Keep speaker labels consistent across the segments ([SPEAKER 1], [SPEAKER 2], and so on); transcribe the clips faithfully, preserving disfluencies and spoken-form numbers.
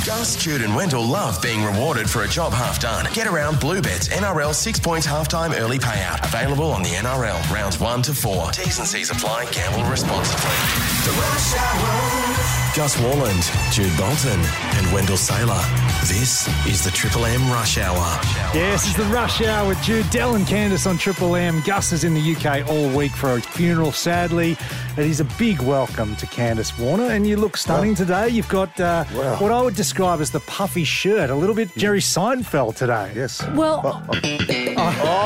[SPEAKER 1] Gus, Jude and Wendell love being rewarded for a job half done. Get around Bluebet's N R L six points halftime early payout. Available on the N R L, rounds one to four. T's and C's apply. Gamble responsibly. The Rush Hour. Gus Warland, Jude Bolton and Wendell Saylor. This is the Triple M Rush Hour.
[SPEAKER 2] Yes, it's the Rush Hour with Jude, Del and Candice on Triple M. Gus is in the U K all week for a funeral, sadly. It is a big welcome to Candice Warner, and you look stunning well, today. You've got uh, wow. what I would describe as the puffy shirt, a little bit Jerry Seinfeld today.
[SPEAKER 3] Yes.
[SPEAKER 4] Well,
[SPEAKER 3] oh.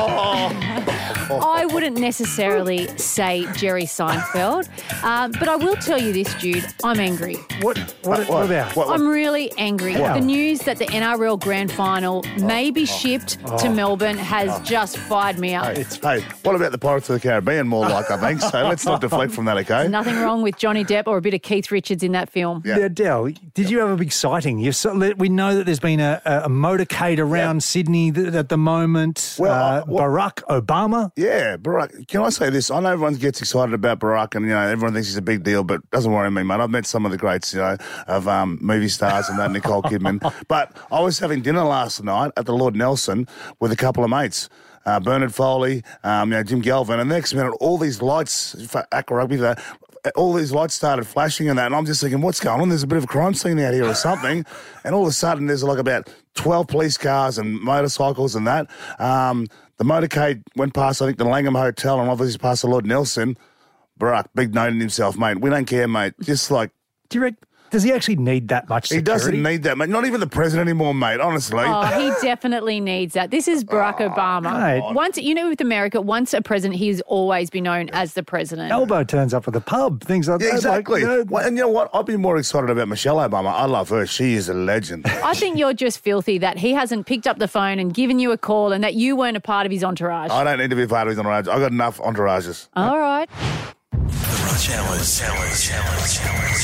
[SPEAKER 3] Oh.
[SPEAKER 4] I wouldn't necessarily say Jerry Seinfeld, um, but I will tell you this, Jude, I'm angry.
[SPEAKER 2] What, what, what, what about?
[SPEAKER 3] What, what?
[SPEAKER 4] I'm really angry.
[SPEAKER 2] Wow.
[SPEAKER 4] The news that the N R L Grand Final oh, may be shipped oh, to Melbourne has oh. just fired me up.
[SPEAKER 3] Hey, hey, what about the Pirates of the Caribbean more like, I think? So let's not deflect from that, okay?
[SPEAKER 4] There's nothing wrong with Johnny Depp or a bit of Keith Richards in that film.
[SPEAKER 2] Yeah. Now, Del, did you have a big sighting? You so, we know that there's been a, a motorcade around yeah. Sydney th- at the moment.
[SPEAKER 3] Well,
[SPEAKER 2] uh,
[SPEAKER 3] uh, what,
[SPEAKER 2] Barack Obama.
[SPEAKER 3] Yeah, Barack. Can I say this? I know everyone gets excited about Barack and, you know, everyone thinks he's a big deal, but doesn't worry me, mate. I've met some of the greats, you know, of um, movie stars and that, Nicole Kidman. But I was having dinner last night at the Lord Nelson with a couple of mates. Uh, Bernard Foley, um, you know, Jim Galvin, and the next minute, all these lights for Aqua Rugby, that, all these lights started flashing and that, and I'm just thinking, what's going on? There's a bit of a crime scene out here or something. And all of a sudden, there's like about twelve police cars and motorcycles and that. Um, the motorcade went past, I think, the Langham Hotel and obviously past the Lord Nelson. Barack, big note in himself, mate. We don't care, mate. Just like...
[SPEAKER 2] Do you reckon... Does he actually need that much security?
[SPEAKER 3] He doesn't need that, mate. Not even the president anymore, mate, honestly.
[SPEAKER 4] Oh, he definitely needs that. This is Barack oh, Obama.
[SPEAKER 2] Mate.
[SPEAKER 4] Once, you know, with America, once a president, he's always been known as the president.
[SPEAKER 2] Elbow turns up at the pub, things like
[SPEAKER 3] yeah,
[SPEAKER 2] that.
[SPEAKER 3] Exactly.
[SPEAKER 2] Like, you know,
[SPEAKER 3] well, and you know what? I'd be more excited about Michelle Obama. I love her. She is a legend.
[SPEAKER 4] I think you're just filthy that he hasn't picked up the phone and given you a call and that you weren't a part of his entourage.
[SPEAKER 3] I don't need to be a part of his entourage. I've got enough entourages.
[SPEAKER 4] All right.
[SPEAKER 1] The Rush Hours. Hours. Hours. Hours.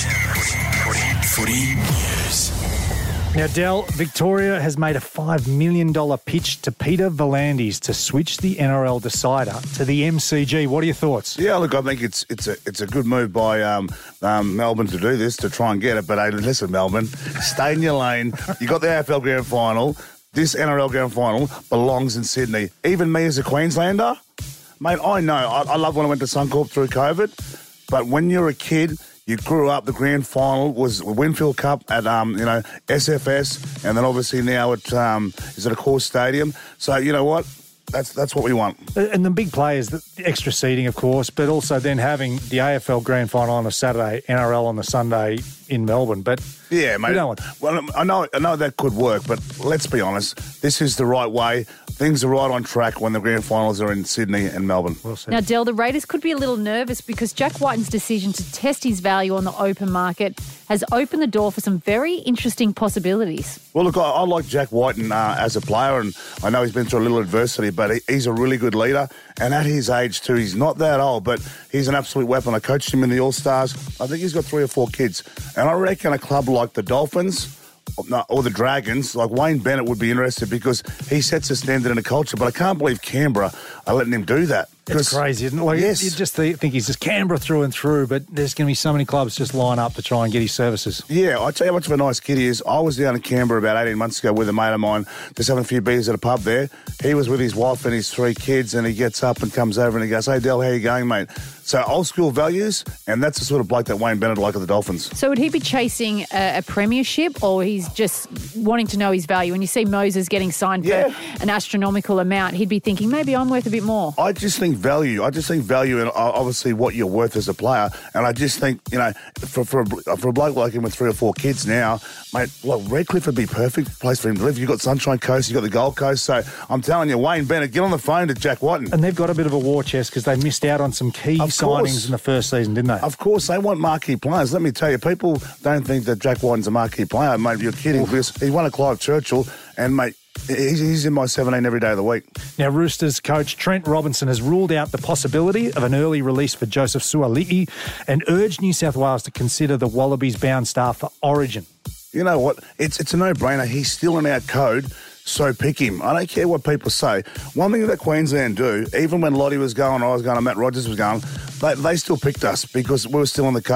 [SPEAKER 1] Footy News.
[SPEAKER 2] Now, Del, Victoria has made a five million dollars pitch to Peter V'landys to switch the N R L decider to the M C G. What are your thoughts?
[SPEAKER 3] Yeah, look, I think it's it's a it's a good move by um, um, Melbourne to do this, to try and get it. But hey, listen, Melbourne, stay in your lane. You got the A F L Grand Final. This N R L Grand Final belongs in Sydney. Even me as a Queenslander, mate, I know. I, I love when I went to Suncorp through COVID. But when you're a kid... You grew up, the grand final was Winfield Cup at, um, you know, S F S, and then obviously now it um, is at a core stadium. So, you know what? That's that's what we want.
[SPEAKER 2] And the big players, the extra seating, of course, but also then having the A F L Grand Final on a Saturday, N R L on the Sunday in Melbourne. But
[SPEAKER 3] yeah, mate.
[SPEAKER 2] We don't want...
[SPEAKER 3] Well, I know, I know that could work, but let's be honest. This is the right way. Things are right on track when the grand finals are in Sydney and Melbourne.
[SPEAKER 2] We'll see.
[SPEAKER 4] Now, Del, the Raiders could be a little nervous because Jack Whiten's decision to test his value on the open market has opened the door for some very interesting possibilities.
[SPEAKER 3] Well, look, I, I like Jack Whiten uh, as a player, and I know he's been through a little adversity, but he, he's a really good leader. And at his age, too, he's not that old, but he's an absolute weapon. I coached him in the All-Stars. I think he's got three or four kids. And I reckon a club like the Dolphins... or the Dragons, like Wayne Bennett would be interested because he sets a standard in a culture, but I can't believe Canberra are letting him do that.
[SPEAKER 2] It's crazy, isn't it? Like,
[SPEAKER 3] yes.
[SPEAKER 2] You just think he's just Canberra through and through, but there's going to be so many clubs just line up to try and get his services.
[SPEAKER 3] Yeah, I tell you how much of a nice kid he is. I was down in Canberra about eighteen months ago with a mate of mine, just having a few beers at a pub there. He was with his wife and his three kids, and he gets up and comes over and he goes, "Hey, Del, how you going, mate?" So old school values, and that's the sort of bloke that Wayne Bennett like at the Dolphins.
[SPEAKER 4] So would he be chasing a, a premiership, or he's just wanting to know his value? When you see Moses getting signed
[SPEAKER 3] yeah.
[SPEAKER 4] for an astronomical amount, he'd be thinking, maybe I'm worth a bit more.
[SPEAKER 3] I just think value. I just think value in obviously what you're worth as a player. And I just think, you know, for for a, for a bloke like him with three or four kids now, mate, well, Redcliffe would be a perfect place for him to live. You've got Sunshine Coast, you've got the Gold Coast. So I'm telling you, Wayne Bennett, get on the phone to Jack Whiten.
[SPEAKER 2] And they've got a bit of a war chest because they missed out on some key
[SPEAKER 3] of
[SPEAKER 2] signings
[SPEAKER 3] course.
[SPEAKER 2] in the first season, didn't they?
[SPEAKER 3] Of course, they want marquee players. Let me tell you, people don't think that Jack Whiten's a marquee player. Mate, you're kidding. Because he won a Clive Churchill, and, mate, He's, he's in my seventeen every day of the week.
[SPEAKER 2] Now, Roosters coach Trent Robinson has ruled out the possibility of an early release for Joseph Suaalii and urged New South Wales to consider the Wallabies-bound star for Origin.
[SPEAKER 3] You know what? It's it's a no-brainer. He's still in our code, so pick him. I don't care what people say. One thing that Queensland do, even when Lottie was going, I was going, Matt Rogers was going, they, they still picked us because we were still in the code.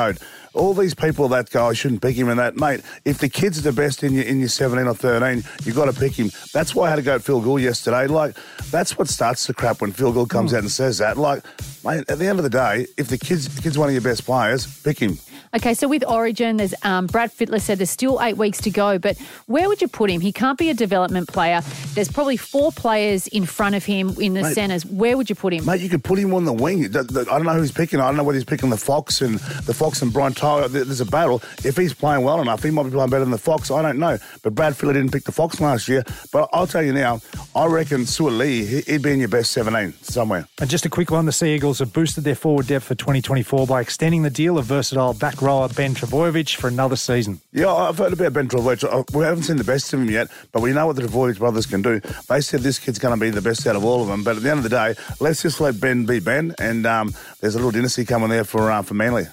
[SPEAKER 3] all these people that go, I shouldn't pick him and that, mate, if the kid's the best in your, in your seventeen or thirteen, you've got to pick him. That's why I had to go at Phil Gould yesterday. Like, that's what starts the crap when Phil Gould comes mm. out and says that. Like, mate, at the end of the day, if the kid's, the kid's one of your best players, pick him.
[SPEAKER 4] Okay, so with Origin, there's um, Brad Fittler said there's still eight weeks to go, but where would you put him? He can't be a development player. There's probably four players in front of him in the
[SPEAKER 3] mate,
[SPEAKER 4] centres. Where would you put him?
[SPEAKER 3] Mate, you could put him on the wing. I don't know who he's picking. I don't know whether he's picking the Fox and the Fox and Brian Tyler. There's a battle. If he's playing well enough, he might be playing better than the Fox. I don't know. But Brad Fittler didn't pick the Fox last year. But I'll tell you now, I reckon Suaalii, he'd be in your best seventeen somewhere.
[SPEAKER 2] And just a quick one, the Sea Eagles have boosted their forward depth for twenty twenty-four by extending the deal of versatile back rower Ben Trebojevic for another season.
[SPEAKER 3] Yeah, I've heard about Ben Trebojevic. We haven't seen the best of him yet, but we know what the Trebojevic brothers can do. They said this kid's going to be the best out of all of them, but at the end of the day, let's just let Ben be Ben, and um, there's a little dynasty coming there for uh, for Manly.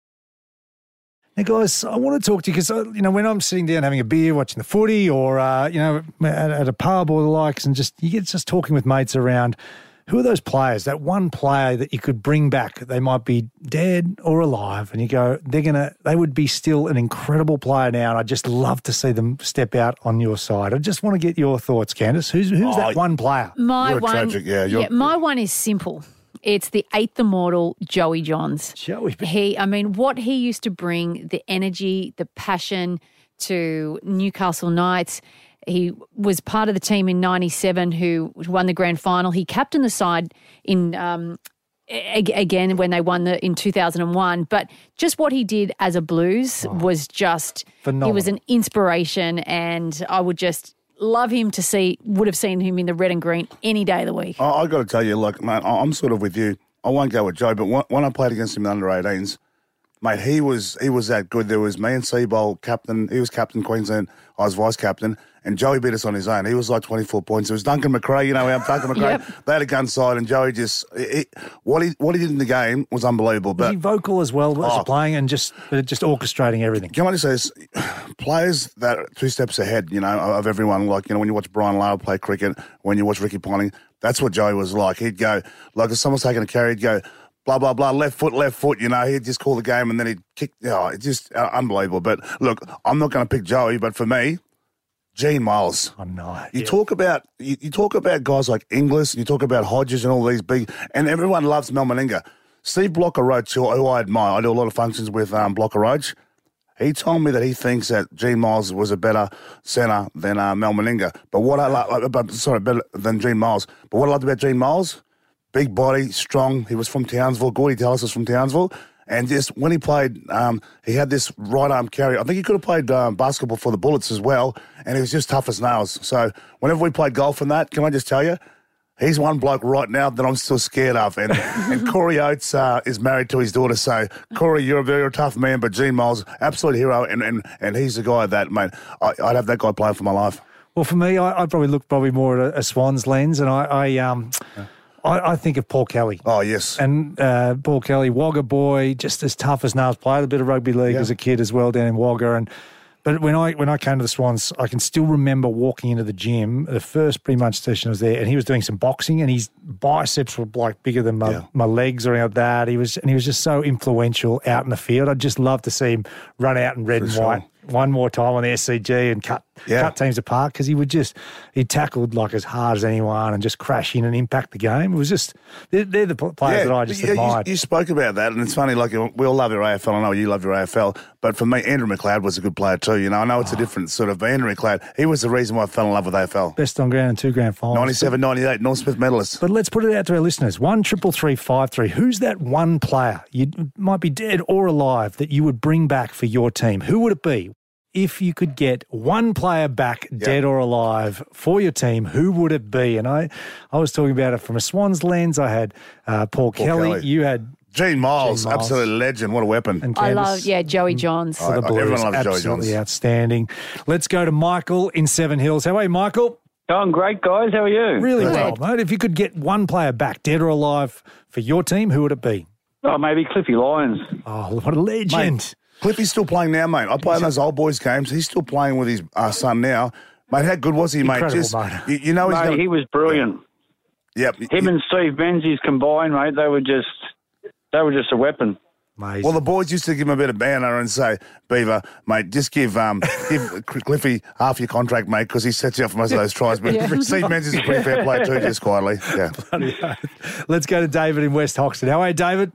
[SPEAKER 2] Now, guys, I want to talk to you because, uh, you know, when I'm sitting down having a beer, watching the footy or, uh, you know, at, at a pub or the likes, and just you get just talking with mates around, who are those players, that one player that you could bring back? They might be dead or alive, and you go, they're going to, they would be still an incredible player now, and I'd just love to see them step out on your side. I just want to get your thoughts, Candice. Who's who's
[SPEAKER 3] oh,
[SPEAKER 2] that one player?
[SPEAKER 4] My
[SPEAKER 3] you're
[SPEAKER 4] one,
[SPEAKER 3] tragic, yeah. You're,
[SPEAKER 4] yeah, my one is simple. It's the eighth immortal, Joey Johns.
[SPEAKER 2] Joey.
[SPEAKER 4] He, I mean, what he used to bring, the energy, the passion to Newcastle Knights. He was part of the team in ninety-seven who won the grand final. He captained the side in um, a- again when they won the in two thousand one. But just what he did as a Blues oh, was just phenomenal. He was an inspiration, and I would just love him to see. Would have seen him in the red and green any day of the week.
[SPEAKER 3] I, I got to tell you, like, man, I'm sort of with you. I won't go with Joe, but when, when I played against him in the under eighteens, mate, he was he was that good. There was me and Seabold, captain. He was captain Queensland. I was vice captain. And Joey beat us on his own. He was like twenty-four points. It was Duncan McRae, you know, our Duncan McRae. Yep. They had a gun side, and Joey just he, what he what he did in the game was unbelievable. But
[SPEAKER 2] was he vocal as well as oh, playing and just just orchestrating everything?
[SPEAKER 3] Can I just say this? Players that are two steps ahead, you know, of everyone. Like, you know, when you watch Brian Lara play cricket, when you watch Ricky Ponting, that's what Joey was like. He'd go, like if someone's taking a carry, he'd go, blah, blah, blah, left foot, left foot, you know, he'd just call the game and then he'd kick. Oh, it's just uh, unbelievable. But look, I'm not going to pick Joey, but for me, Gene Miles.
[SPEAKER 2] Oh, no.
[SPEAKER 3] You
[SPEAKER 2] yeah.
[SPEAKER 3] talk about you, you talk about guys like Inglis, and you talk about Hodges and all these big, and everyone loves Mel Meninga. Steve Blocker Roach, who, who I admire, I do a lot of functions with um, Blocker Roach. He told me that he thinks that Gene Miles was a better centre than uh, Mel Meninga. But what I like, uh, sorry, better than Gene Miles. But what I liked about Gene Miles, big body, strong. He was from Townsville. Gordy Tallis was from Townsville. And just when he played, um, he had this right arm carry. I think he could have played um, basketball for the Bullets as well, and he was just tough as nails. So whenever we played golf and that, can I just tell you, he's one bloke right now that I'm still scared of. And, and Corey Oates uh, is married to his daughter. So, Corey, you're a very tough man, but Gene Miles, absolute hero, and, and, and he's the guy that, mate, I, I'd have that guy playing for my life.
[SPEAKER 2] Well, for me, I, I'd probably look probably more at a, a Swans lens, and I... I um. Yeah. I, I think of Paul Kelly.
[SPEAKER 3] Oh, yes.
[SPEAKER 2] And uh, Paul Kelly, Wagga boy, just as tough as nails, played a bit of rugby league yeah. as a kid as well down in Wagga. And But when I when I came to the Swans, I can still remember walking into the gym, the first pre-munch session I was there, and he was doing some boxing, and his biceps were like bigger than my, yeah. my legs or anything like that. He was, and he was just so influential out in the field. I'd just love to see him run out in red For and sure. white one more time on the S C G and cut yeah. cut teams apart, because he would just, he tackled like as hard as anyone and just crash in and impact the game. It was just, they're, they're the players yeah, that I just
[SPEAKER 3] yeah,
[SPEAKER 2] admired.
[SPEAKER 3] You, you spoke about that, and it's funny, like, we all love your A F L. I know you love your A F L, but for me, Andrew McLeod was a good player too. You know, I know it's oh. a different sort of, but Andrew McLeod, he was the reason why I fell in love with A F L.
[SPEAKER 2] Best on ground and two grand finals.
[SPEAKER 3] ninety-seven ninety-eight, Norm Smith medalist.
[SPEAKER 2] But let's put it out to our listeners. One triple three five three. Who's that one player, you might be dead or alive, that you would bring back for your team? Who would it be? If you could get one player back, yep. dead or alive, for your team, who would it be? And I, I was talking about it from a Swans lens. I had uh, Paul, Paul Kelly. Kelly. You had
[SPEAKER 3] Gene Miles,
[SPEAKER 2] Gene Miles,
[SPEAKER 3] absolute legend. What a weapon.
[SPEAKER 2] And
[SPEAKER 4] I love, yeah, Joey Johns.
[SPEAKER 2] For the Blues,
[SPEAKER 3] everyone loves Joey Johns.
[SPEAKER 2] Absolutely outstanding. Let's go to Michael in Seven Hills. How are you, Michael?
[SPEAKER 5] I'm great, guys. How are you?
[SPEAKER 2] Really well, mate. If you could get one player back, dead or alive, for your team, who would it be?
[SPEAKER 5] Oh, maybe Cliffy Lyons.
[SPEAKER 2] Oh, what a legend.
[SPEAKER 3] Mate, Cliffy's still playing now, mate. I play in those old boys games. He's still playing with his uh, son now. Mate, how good was he, mate?
[SPEAKER 2] Incredible,
[SPEAKER 3] Just,
[SPEAKER 2] mate.
[SPEAKER 3] You, you know he's
[SPEAKER 5] mate,
[SPEAKER 3] gonna,
[SPEAKER 5] he was brilliant.
[SPEAKER 3] Yep.
[SPEAKER 5] Him and Steve Menzies combined, mate, they were just they were just a weapon.
[SPEAKER 2] Amazing.
[SPEAKER 3] Well, the boys used to give him a bit of banner and say, Beaver, mate, just give um, give Cliffy half your contract, mate, because he sets you up for most of those tries. But
[SPEAKER 4] Yeah.
[SPEAKER 3] Steve Menzies is a pretty fair player too, just quietly. Yeah.
[SPEAKER 2] Let's go to David in West Hoxton. How are you, David?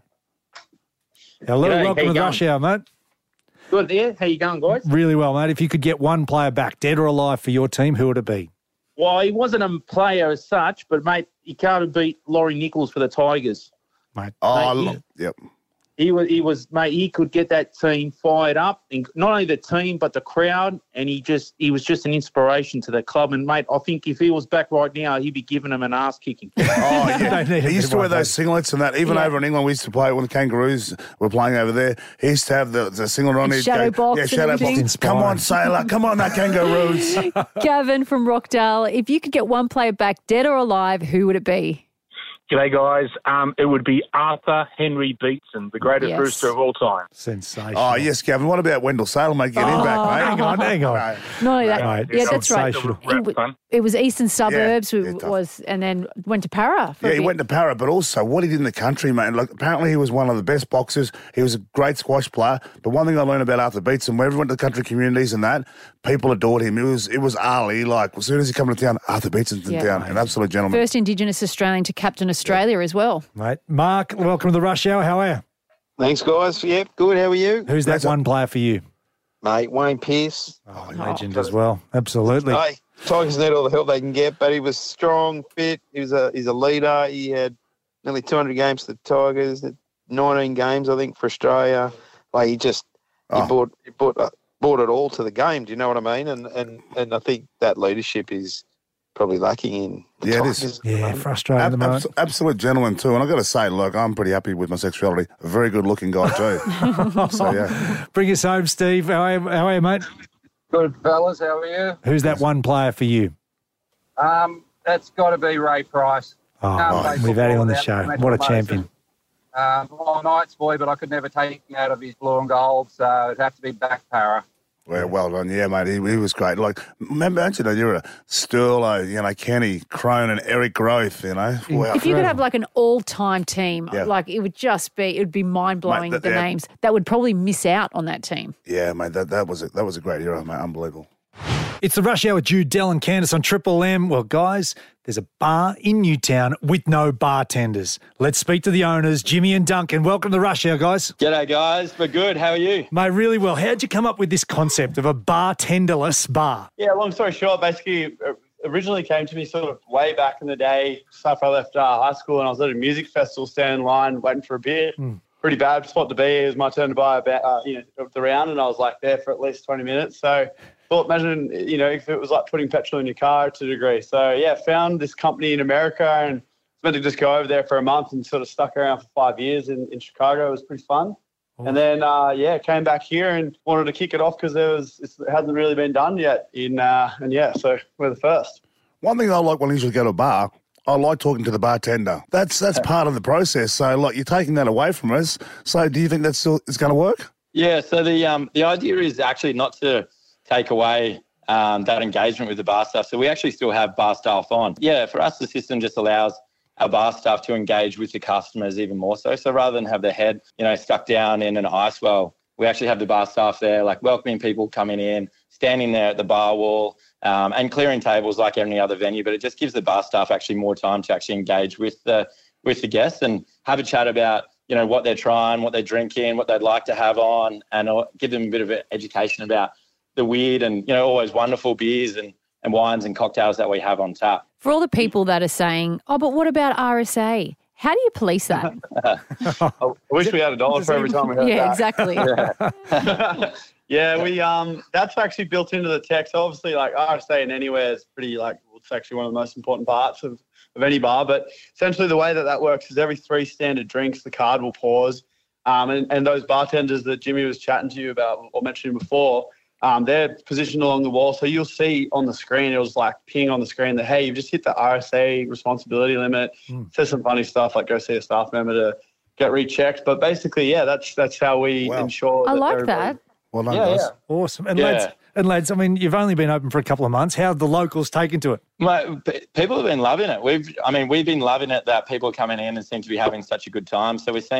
[SPEAKER 2] Hello,
[SPEAKER 6] G'day, how
[SPEAKER 2] welcome
[SPEAKER 6] you
[SPEAKER 2] to the
[SPEAKER 6] going?
[SPEAKER 2] Rush Hour, mate.
[SPEAKER 6] Good there. How you going, guys?
[SPEAKER 2] Really well, mate. If you could get one player back, dead or alive, for your team, who would it be?
[SPEAKER 6] Well, he wasn't a player as such, but, mate, he can't have beat Laurie Nichols for the Tigers.
[SPEAKER 2] Mate.
[SPEAKER 3] Oh,
[SPEAKER 6] Mate,
[SPEAKER 3] look, yep.
[SPEAKER 6] He was, he was, mate, he could get that team fired up, and not only the team, but the crowd, and he just, he was just an inspiration to the club. And, mate, I think if he was back right now, he'd be giving them an ass kicking.
[SPEAKER 3] Oh, yeah.
[SPEAKER 2] They need a
[SPEAKER 3] He used
[SPEAKER 2] bit
[SPEAKER 3] to wear
[SPEAKER 2] of
[SPEAKER 3] those
[SPEAKER 2] one,
[SPEAKER 3] singlets and that. Even
[SPEAKER 4] Yeah.
[SPEAKER 3] over in England, we used to play when the Kangaroos were playing over there. He used to have the, the singlet on.
[SPEAKER 4] And
[SPEAKER 3] He'd
[SPEAKER 4] shadow
[SPEAKER 3] go,
[SPEAKER 4] box
[SPEAKER 3] Yeah,
[SPEAKER 4] and
[SPEAKER 3] shadow
[SPEAKER 4] everything.
[SPEAKER 3] box. Come on, sailor. Come on, that Kangaroos.
[SPEAKER 4] Gavin from Rockdale, if you could get one player back, dead or alive, who would it be?
[SPEAKER 7] G'day, guys. Um, it would be Arthur Henry Beetson, the greatest
[SPEAKER 4] Yes.
[SPEAKER 7] rooster of all time.
[SPEAKER 2] Sensational.
[SPEAKER 3] Oh, yes, Gavin. What about Wendell Sailor, mate? Get him back, mate.
[SPEAKER 2] Hang on, hang on.
[SPEAKER 3] No.
[SPEAKER 4] Not only that,
[SPEAKER 2] Right.
[SPEAKER 4] yeah, that's right.
[SPEAKER 2] Sensational.
[SPEAKER 4] He w-
[SPEAKER 7] Fun.
[SPEAKER 4] it was Eastern Suburbs,
[SPEAKER 3] Yeah,
[SPEAKER 4] who
[SPEAKER 3] yeah, tough.
[SPEAKER 4] was, and then went to Para. For
[SPEAKER 3] Yeah,
[SPEAKER 4] a
[SPEAKER 3] he
[SPEAKER 4] bit.
[SPEAKER 3] went to Para, but also what he did in the country, mate. Like, apparently he was one of the best boxers. He was a great squash player. But one thing I learned about Arthur Beetson, whenever he went to the country communities and that, people adored him. It was it was Ali. Like, as soon as he came to town, Arthur Beetson's in
[SPEAKER 4] Yeah.
[SPEAKER 3] town. An absolute gentleman.
[SPEAKER 4] First Indigenous Australian to captain Australia as well.
[SPEAKER 2] Mate. Mark, welcome to the Rush Hour. How are you?
[SPEAKER 8] Thanks, guys. Yep, good. How are you?
[SPEAKER 2] Who's that
[SPEAKER 3] That's a-
[SPEAKER 2] one player for you?
[SPEAKER 8] Mate, Wayne Pearce.
[SPEAKER 2] Oh, legend as well. Absolutely.
[SPEAKER 8] Hey, Tigers need all the help they can get, but he was strong, fit. He was a he's a leader. He had nearly two hundred games for the Tigers, nineteen games, I think, for Australia. Like, he just he
[SPEAKER 3] Oh.
[SPEAKER 8] brought he brought, uh, brought it all to the game. Do you know what I mean? And and and I think that leadership is probably lacking in the
[SPEAKER 3] Yeah, it is.
[SPEAKER 8] Tigers.
[SPEAKER 2] Yeah, frustrating at
[SPEAKER 3] Ab-
[SPEAKER 2] the moment.
[SPEAKER 3] abs- absolute gentleman too. And I've got to say, look, I'm pretty happy with my sexuality. A very good looking guy too. so, yeah.
[SPEAKER 2] Bring us home, Steve. How are you, how are you, mate?
[SPEAKER 9] Good fellas, how are you?
[SPEAKER 2] Who's that one player for you?
[SPEAKER 9] Um, that's got to be Ray Price.
[SPEAKER 2] Oh,
[SPEAKER 9] Can't play
[SPEAKER 2] we've had him on the
[SPEAKER 9] football
[SPEAKER 2] show.
[SPEAKER 9] without
[SPEAKER 2] What a
[SPEAKER 9] Mitchell
[SPEAKER 2] champion.
[SPEAKER 9] Um, well, Knights boy, but I could never take him out of his blue and gold, so it'd have to be back para.
[SPEAKER 3] Well, well done. Yeah, mate. He, he was great. Like, remember, don't you know, you're a Sturlo, you know, Kenny, Cronin, Eric Growth, you know. Wow.
[SPEAKER 4] If you could have like an all-time team,
[SPEAKER 3] Yeah.
[SPEAKER 4] like it would just be, it would be mind-blowing,
[SPEAKER 3] Mate, that-
[SPEAKER 4] the
[SPEAKER 3] yeah.
[SPEAKER 4] names. That would probably miss out on that team.
[SPEAKER 3] Yeah, mate, that, that was a, that was a great era, mate. Unbelievable.
[SPEAKER 2] It's the Rush Hour with Jude, Dell and Candice on Triple M. Well, guys, there's a bar in Newtown with no bartenders. Let's speak to the owners, Jimmy and Duncan. Welcome to the Rush Hour, guys.
[SPEAKER 10] G'day, guys. We're good. How are you?
[SPEAKER 2] Mate, really well. How'd you come up with this concept of a bartenderless bar?
[SPEAKER 10] Yeah, long story short, basically, it originally came to me sort of way back in the day, just after I left uh, high school, and I was at a music festival standing in line waiting for a beer. Pretty bad spot to be. It was my turn to buy a ba- uh, you know, the round, and I was like there for at least twenty minutes. So thought, imagine, you know, if it was like putting petrol in your car to a degree. So, yeah, found this company in America and was meant to just go over there for a month and sort of stuck around for five years in, in Chicago. It was pretty fun. And then, uh, yeah, came back here and wanted to kick it off because there was it hasn't really been done yet. In uh, and, yeah, so we're the first.
[SPEAKER 3] One thing I like when I usually go to a bar, I like talking to the bartender. That's that's part of the process. So, like, you're taking that away from us. So, do you think that's still is going to work?
[SPEAKER 10] Yeah, so the um, the idea is actually not to take away um, that engagement with the bar staff. So we actually still have bar staff on. Yeah, for us, the system just allows our bar staff to engage with the customers even more so. So rather than have their head, you know, stuck down in an ice well, we actually have the bar staff there, like welcoming people coming in, standing there at the bar wall, um, and clearing tables like any other venue. But it just gives the bar staff actually more time to actually engage with the with the guests and have a chat about, you know, what they're trying, what they're drinking, what they'd like to have on, and uh, give them a bit of an education about the weird and, you know, always wonderful beers and, and wines and cocktails that we have on tap.
[SPEAKER 4] For all the people that are saying, oh, but what about R S A? How do you police that?
[SPEAKER 10] I wish we had a dollar for every time we heard
[SPEAKER 4] yeah,
[SPEAKER 10] that.
[SPEAKER 4] exactly.
[SPEAKER 10] Yeah, we um that's actually built into the text. Obviously, like R S A in anywhere is pretty like it's actually one of the most important parts of, of any bar. But essentially, the way that that works is every three standard drinks, the card will pause, um, and and those bartenders that Jimmy was chatting to you about or mentioning before. Um, they're positioned along the wall. So you'll see on the screen, it was like ping on the screen that, hey, you've just hit the R S A responsibility limit. Mm. It says some funny stuff like go see a staff member to get rechecked. But basically, yeah, that's that's how we
[SPEAKER 3] Wow.
[SPEAKER 10] ensure
[SPEAKER 4] I
[SPEAKER 10] that
[SPEAKER 4] like
[SPEAKER 10] everybody-
[SPEAKER 4] that.
[SPEAKER 3] Well done,
[SPEAKER 10] Yeah,
[SPEAKER 3] guys.
[SPEAKER 10] yeah.
[SPEAKER 2] Awesome. And
[SPEAKER 10] Yeah.
[SPEAKER 2] lads, and lads, I mean, you've only been open for a couple of months. How have the locals taken to it?
[SPEAKER 10] Mate, p- people have been loving it. We've, I mean, we've been loving it that people are coming in and seem to be having such a good time. So we're seeing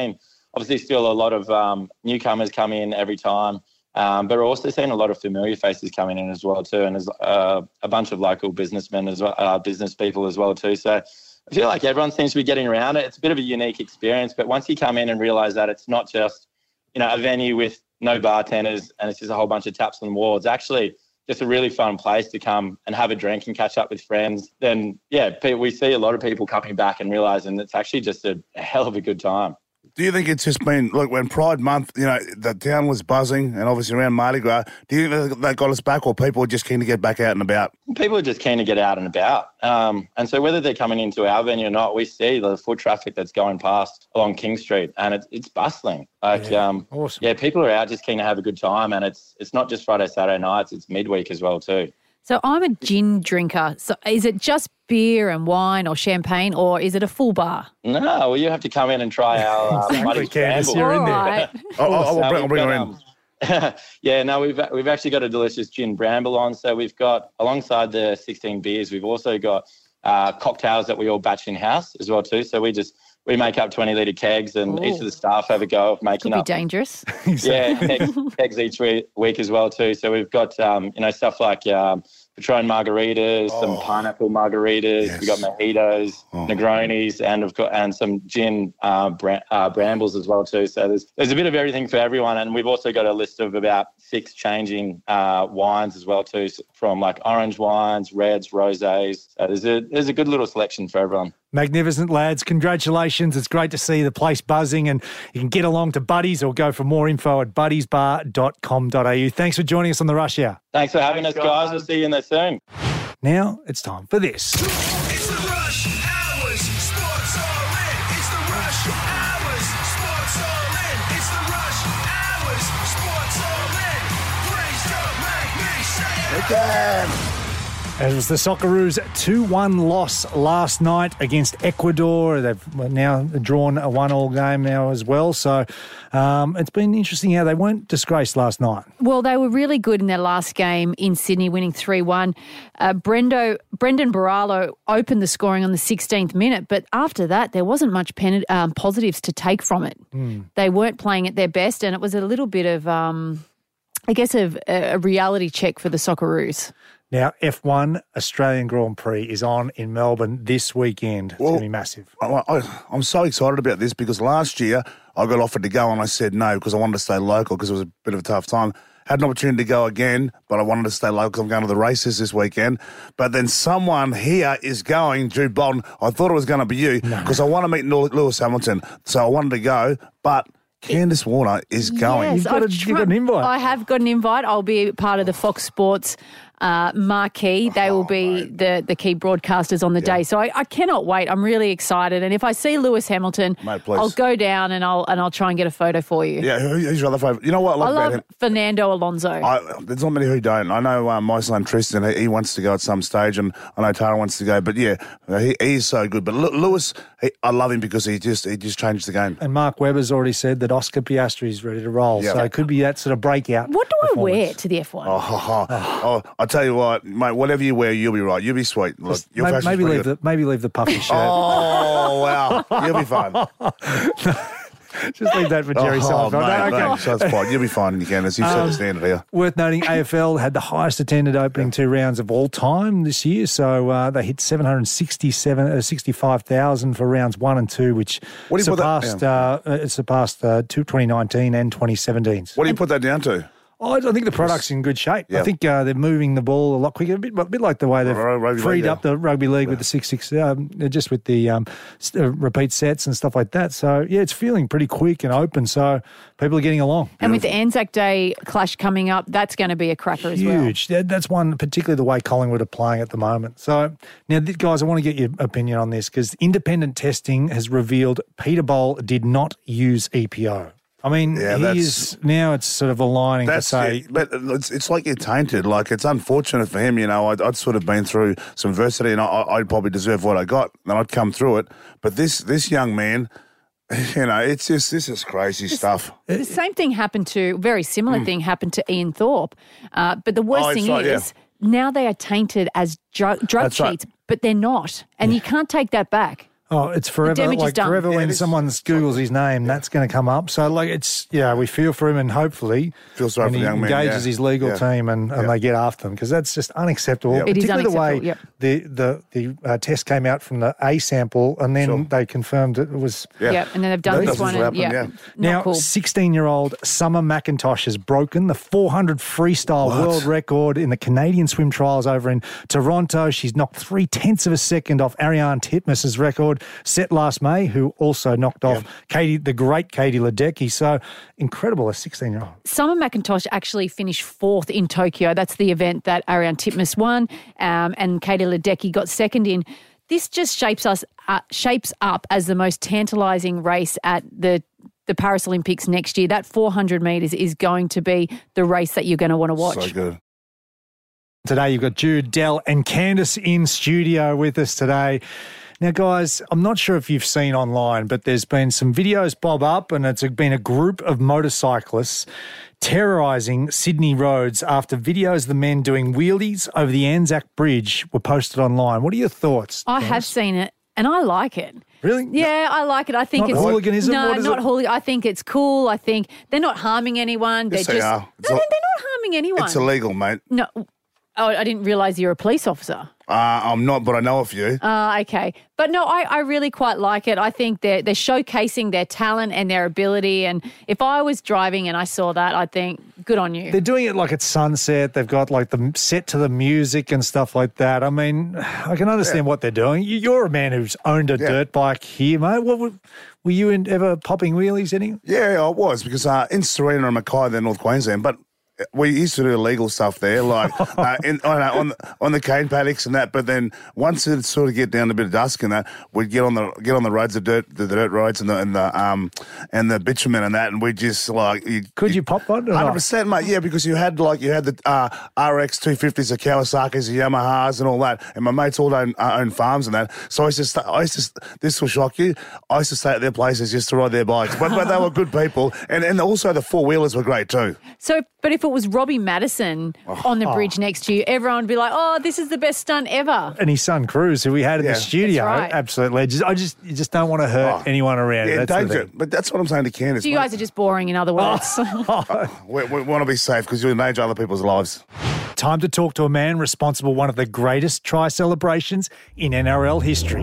[SPEAKER 10] obviously still a lot of um, newcomers come in every time. Um, but we're also seeing a lot of familiar faces coming in as well too, and there's uh, a bunch of local businessmen as well, uh, business people as well too. So I feel like everyone seems to be getting around it. It's a bit of a unique experience, but once you come in and realise that it's not just, you know, a venue with no bartenders and it's just a whole bunch of taps on the wall, it's actually just a really fun place to come and have a drink and catch up with friends. Then, yeah, we see a lot of people coming back and realising it's actually just a, a hell of a good time.
[SPEAKER 3] Do you think it's just been, look, when Pride Month, you know, the town was buzzing and obviously around Mardi Gras, do you think that got us back or people are just keen to get back out and about?
[SPEAKER 10] People are just keen to get out and about. Um, and so whether they're coming into our venue or not, we see the foot traffic that's going past along King Street and it's, it's bustling. Like,
[SPEAKER 2] yeah,
[SPEAKER 10] um,
[SPEAKER 2] awesome.
[SPEAKER 10] Yeah, people are out just keen to have a good time, and it's it's not just Friday, Saturday nights, it's midweek as well too.
[SPEAKER 4] So I'm a gin drinker. So is it just beer and wine or champagne, or is it a full bar?
[SPEAKER 10] No, well, you have to come in and try our uh, Muddy Bramble.
[SPEAKER 2] You're in there.
[SPEAKER 4] Right.
[SPEAKER 3] I'll, I'll, I'll bring, I'll bring her in.
[SPEAKER 10] Um, yeah, no, we've we've actually got a delicious gin bramble on. So we've got, alongside the sixteen beers, we've also got uh, cocktails that we all batch in-house as well too. So we just, we make up twenty litre kegs, and
[SPEAKER 4] Ooh.
[SPEAKER 10] each of the staff have a go of making
[SPEAKER 4] Could be
[SPEAKER 10] up.
[SPEAKER 4] dangerous.
[SPEAKER 10] Yeah, kegs, kegs each week, week as well too. So we've got, um, you know, stuff like um, Patron margaritas,
[SPEAKER 3] Oh.
[SPEAKER 10] some pineapple margaritas.
[SPEAKER 3] Yes.
[SPEAKER 10] We've got mojitos,
[SPEAKER 3] Oh.
[SPEAKER 10] Negronis, and of course, and some gin uh, bra- uh, brambles as well too. So there's there's a bit of everything for everyone, and we've also got a list of about six changing uh, wines as well too, from like orange wines, reds, rosés. So there's a there's a good little selection for everyone.
[SPEAKER 2] Magnificent, lads. Congratulations. It's great to see the place buzzing, and you can get along to Buddies or go for more info at buddies bar dot com dot a u. Thanks for joining us on the Rush Hour.
[SPEAKER 10] Thanks for having
[SPEAKER 7] Thanks,
[SPEAKER 10] us, guys.
[SPEAKER 7] guys.
[SPEAKER 10] We'll see you in there soon.
[SPEAKER 2] Now it's time for this.
[SPEAKER 1] It's the Rush Hours Sports All In. It's the Rush Hours Sports All In. It's the Rush Hours Sports All In. Please don't make me say it again.
[SPEAKER 2] It was the Socceroos' two one loss last night against Ecuador. They've now drawn a one-all game now as well. So um, it's been interesting how they weren't disgraced last night.
[SPEAKER 4] Well, they were really good in their last game in Sydney, winning three one. Uh, Brendo, Brendan Baralo opened the scoring on the sixteenth minute, but after that, there wasn't much pen, um, positives to take from it. Mm. They weren't playing at their best, and it was a little bit of, um, I guess, a, a reality check for the Socceroos.
[SPEAKER 2] Now, F one Australian Grand Prix is on in Melbourne this weekend. It's
[SPEAKER 3] Well,
[SPEAKER 2] going to be massive.
[SPEAKER 3] I, I, I'm so excited about this because last year I got offered to go and I said no because I wanted to stay local because it was a bit of a tough time. Had an opportunity to go again, but I wanted to stay local because I'm going to the races this weekend. But then someone here is going, Jude Bolton. I thought it was going to be you because no. I want to meet Lewis Hamilton. So I wanted to go, but Candice Warner is going.
[SPEAKER 4] Yes,
[SPEAKER 2] You've got, a, you've got an invite.
[SPEAKER 4] I have got an invite. I'll be part of the Fox Sports uh, marquee. They will be
[SPEAKER 3] mate.
[SPEAKER 4] the, the key broadcasters on the
[SPEAKER 3] Yeah.
[SPEAKER 4] day. So I, I cannot wait. I'm really excited. And if I see Lewis Hamilton,
[SPEAKER 3] Mate, please.
[SPEAKER 4] I'll go down and I'll and I'll try and get a photo for you.
[SPEAKER 3] Yeah, who, who's your other favourite? You know what I love,
[SPEAKER 4] I
[SPEAKER 3] about
[SPEAKER 4] love
[SPEAKER 3] him?
[SPEAKER 4] Fernando Alonso.
[SPEAKER 3] I, there's not many who don't. I know um, my son Tristan, he, he wants to go at some stage, and I know Tara wants to go. But yeah, he, he's so good. But L- Lewis, he, I love him because he just he just changed the game.
[SPEAKER 2] And Mark Webber's already said that Oscar Piastri is ready to roll.
[SPEAKER 3] Yeah.
[SPEAKER 2] So it could be that sort of breakout.
[SPEAKER 4] what do I
[SPEAKER 2] performance.
[SPEAKER 4] wear to the F one?
[SPEAKER 3] Oh, oh, oh. oh, I'll tell you what, mate. Whatever you wear, you'll be right. You'll be sweet. Look,
[SPEAKER 2] Just
[SPEAKER 3] your
[SPEAKER 2] maybe,
[SPEAKER 3] fashion's
[SPEAKER 2] maybe
[SPEAKER 3] pretty
[SPEAKER 2] leave
[SPEAKER 3] good.
[SPEAKER 2] the maybe leave the puffy shirt.
[SPEAKER 3] Oh wow, you'll be fine.
[SPEAKER 2] Just leave that for Jerry
[SPEAKER 3] oh,
[SPEAKER 2] Seinfeld.
[SPEAKER 3] mate,
[SPEAKER 2] No, okay.
[SPEAKER 3] mate, so it's fine. You'll be fine, Candice. You've set the standard here.
[SPEAKER 2] Worth noting, A F L had the highest attended opening two rounds of all time this year. So uh, they hit seven hundred sixty-seven, uh, sixty-five thousand for rounds one and two, which
[SPEAKER 3] What do you put that-
[SPEAKER 2] surpassed,
[SPEAKER 3] yeah.
[SPEAKER 2] uh, it surpassed uh, two- twenty nineteen and twenty seventeen.
[SPEAKER 3] What do you put that down to?
[SPEAKER 2] Oh, I think the product's in good shape.
[SPEAKER 3] Yeah.
[SPEAKER 2] I think uh, they're moving the ball a lot quicker, a bit, a bit like the way they've
[SPEAKER 3] Ru- rugby
[SPEAKER 2] freed
[SPEAKER 3] league,
[SPEAKER 2] up
[SPEAKER 3] yeah.
[SPEAKER 2] the rugby league with the six six, um, just with the um, s- uh, repeat sets and stuff like that. So yeah, it's feeling pretty quick and open. So people are getting along.
[SPEAKER 4] And with the Anzac Day clash coming up, that's going to be a cracker as well.
[SPEAKER 2] Huge. That, that's one, particularly the way Collingwood are playing at the moment. So now, th- guys, I want to get your opinion on this because independent testing has revealed Peter Bowl did not use E P O. I mean,
[SPEAKER 3] Yeah,
[SPEAKER 2] he
[SPEAKER 3] that's-
[SPEAKER 2] is now it's sort of aligning to
[SPEAKER 3] That's
[SPEAKER 2] say,
[SPEAKER 3] it. But it's, it's like you're tainted. Like, it's unfortunate for him, you know. I'd, I'd sort of been through some adversity and I, I'd probably deserve what I got and I'd come through it. But this this young man, you know, it's just, this is crazy stuff.
[SPEAKER 4] The same thing happened to, very similar thing happened to Ian Thorpe. Uh, but the worst
[SPEAKER 3] Hmm. Oh, it's
[SPEAKER 4] thing
[SPEAKER 3] right, yeah.
[SPEAKER 4] is now they are tainted as drug, drug
[SPEAKER 3] That's right.
[SPEAKER 4] cheats, but they're not. And you can't take that back.
[SPEAKER 2] Oh, it's forever.
[SPEAKER 4] damage is
[SPEAKER 2] Like
[SPEAKER 4] done.
[SPEAKER 2] forever
[SPEAKER 3] Yeah,
[SPEAKER 2] when
[SPEAKER 3] it is.
[SPEAKER 2] someone Googles his name, that's going to come up. So, like, it's, yeah, we feel for him and hopefully
[SPEAKER 3] Feel sorry
[SPEAKER 2] when
[SPEAKER 3] for
[SPEAKER 2] he
[SPEAKER 3] the young man,
[SPEAKER 2] engages
[SPEAKER 3] yeah.
[SPEAKER 2] his legal
[SPEAKER 3] Yeah.
[SPEAKER 2] team and, and
[SPEAKER 3] Yeah.
[SPEAKER 2] they get after him, because that's just unacceptable.
[SPEAKER 3] Yeah.
[SPEAKER 4] It is
[SPEAKER 2] Particularly the way
[SPEAKER 4] unacceptable,
[SPEAKER 2] the, the, the uh, test came out from the A sample and then
[SPEAKER 3] Sure.
[SPEAKER 2] they confirmed it was...
[SPEAKER 3] Yeah.
[SPEAKER 4] Yep, and then they've done
[SPEAKER 3] That
[SPEAKER 4] this
[SPEAKER 3] doesn't
[SPEAKER 4] one. And,
[SPEAKER 3] happen,
[SPEAKER 4] yeah,
[SPEAKER 3] yeah.
[SPEAKER 4] not
[SPEAKER 2] Now,
[SPEAKER 4] cool.
[SPEAKER 2] sixteen-year-old Summer McIntosh has broken the four hundred freestyle
[SPEAKER 3] What?
[SPEAKER 2] world record in the Canadian swim trials over in Toronto. She's knocked three-tenths of a second off Ariane Titmus's record set last May, who also knocked off Katie, the great Katie Ledecky. So incredible, a sixteen-year-old.
[SPEAKER 4] Summer McIntosh actually finished fourth in Tokyo. That's the event that Ariane Titmus won, um, and Katie Ledecky got second in. This just shapes us uh, shapes up as the most tantalising race at the the Paris Olympics next year. That four hundred metres is going to be the race that you're going to want to watch.
[SPEAKER 3] So good.
[SPEAKER 2] Today you've got Jude, Dell and Candace in studio with us today. Now, guys, I'm not sure if you've seen online, but there's been some videos bob up and it's been a group of motorcyclists terrorising Sydney roads after videos of the men doing wheelies over the Anzac Bridge were posted online. What are your thoughts?
[SPEAKER 4] I have seen it, and I like it.
[SPEAKER 2] Really?
[SPEAKER 4] Yeah, I like it. I think
[SPEAKER 2] Not
[SPEAKER 4] it's
[SPEAKER 2] hooliganism?
[SPEAKER 4] No,
[SPEAKER 2] What is
[SPEAKER 4] not
[SPEAKER 2] it?
[SPEAKER 4] hooligan. I think it's cool. I think they're not harming anyone.
[SPEAKER 3] Yes,
[SPEAKER 4] they're
[SPEAKER 3] they
[SPEAKER 4] just
[SPEAKER 3] are. It's
[SPEAKER 4] no,
[SPEAKER 3] a-
[SPEAKER 4] they're, they're not harming anyone.
[SPEAKER 3] It's illegal, mate.
[SPEAKER 4] No. Oh, I didn't realise you're a police officer.
[SPEAKER 3] Uh, I'm not, but I know a few.
[SPEAKER 4] Uh, okay. But no, I, I really quite like it. I think they're, they're showcasing their talent and their ability. And if I was driving and I saw that, I'd think, good on you.
[SPEAKER 2] They're doing it like at sunset. They've got like the set to the music and stuff like that. I mean, I can understand what they're doing. You- You're a man who's owned a
[SPEAKER 3] Yeah.
[SPEAKER 2] dirt bike here, mate. What were, were you in, ever popping wheelies any?
[SPEAKER 3] Yeah, I was, because uh, in Serena and Mackay, they're North Queensland, but we used to do illegal stuff there, like uh, in, on, uh, on, the, on the cane paddocks and that. But then once it sort of get down to a bit of dusk and that, we'd get on the get on the roads, the dirt, the, dirt roads, and the and the um and the bitumen and that, and we just like you,
[SPEAKER 2] Could you pop one? or not?
[SPEAKER 3] Hundred percent, mate. Yeah, because you had like you had the uh, R X two fifties, the Kawasaki's, the Yamahas, and all that. And my mates all own, uh, own farms and that. So I used to, st- I used to, st- this will shock you. I used to stay at their places just to ride their bikes, but, but they were good people, and and also the four wheelers were great too.
[SPEAKER 4] So, but if it was Robbie Madison on the bridge next to you, everyone would be like, oh, this is the best stunt ever.
[SPEAKER 2] And his son Cruz, who we had in
[SPEAKER 3] Yeah.
[SPEAKER 2] the studio,
[SPEAKER 4] That's right.
[SPEAKER 2] absolute legends. I just, you just don't want to hurt
[SPEAKER 3] Oh.
[SPEAKER 2] anyone around.
[SPEAKER 3] Yeah,
[SPEAKER 2] That's the
[SPEAKER 3] danger.
[SPEAKER 2] thing.
[SPEAKER 3] But that's what I'm saying to Candace.
[SPEAKER 4] So you guys are just boring, in other words.
[SPEAKER 3] we, we want to be safe because you endanger other people's lives.
[SPEAKER 2] Time to talk to a man responsible for one of the greatest try celebrations in N R L history.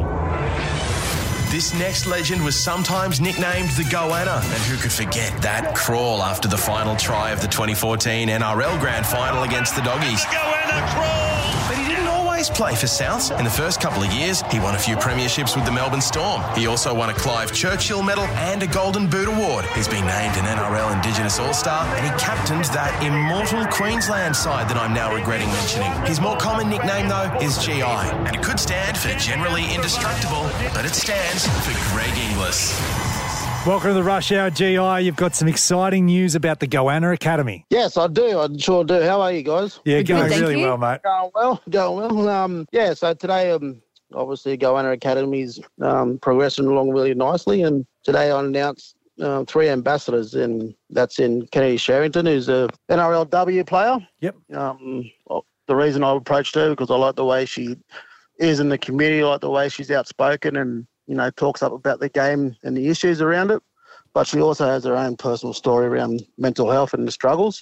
[SPEAKER 1] This next legend was sometimes nicknamed the Goanna, and who could forget that crawl after the final try of the twenty fourteen N R L Grand Final against the Doggies. The Goanna crawl! But he didn't always play for Souths. In the first couple of years, he won a few premierships with the Melbourne Storm. He also won a Clive Churchill Medal and a Golden Boot Award. He's been named an N R L Indigenous All-Star, and he captained that immortal Queensland side that I'm now regretting mentioning. His more common nickname, though, is G I, and it could stand for Generally Indestructible, but it stands for Greg Inglis.
[SPEAKER 2] Welcome to the Rush Hour G I. You've got some exciting news about the Goanna Academy.
[SPEAKER 11] Yes, I do. I sure do. How are you guys?
[SPEAKER 2] Yeah,
[SPEAKER 4] Good,
[SPEAKER 2] going
[SPEAKER 4] thank
[SPEAKER 2] really
[SPEAKER 4] you.
[SPEAKER 2] well, mate.
[SPEAKER 11] Going well. Going well. Um, yeah. So today, um, obviously, Goanna Academy's um, progressing along really nicely, and today I announced uh, three ambassadors, and that's in Kennedy Sherrington, who's a N R L W player.
[SPEAKER 2] Yep.
[SPEAKER 11] Um, the reason I approached her because I like the way she is in the community, I like the way she's outspoken and, you know, talks up about the game and the issues around it. But she also has her own personal story around mental health and the struggles.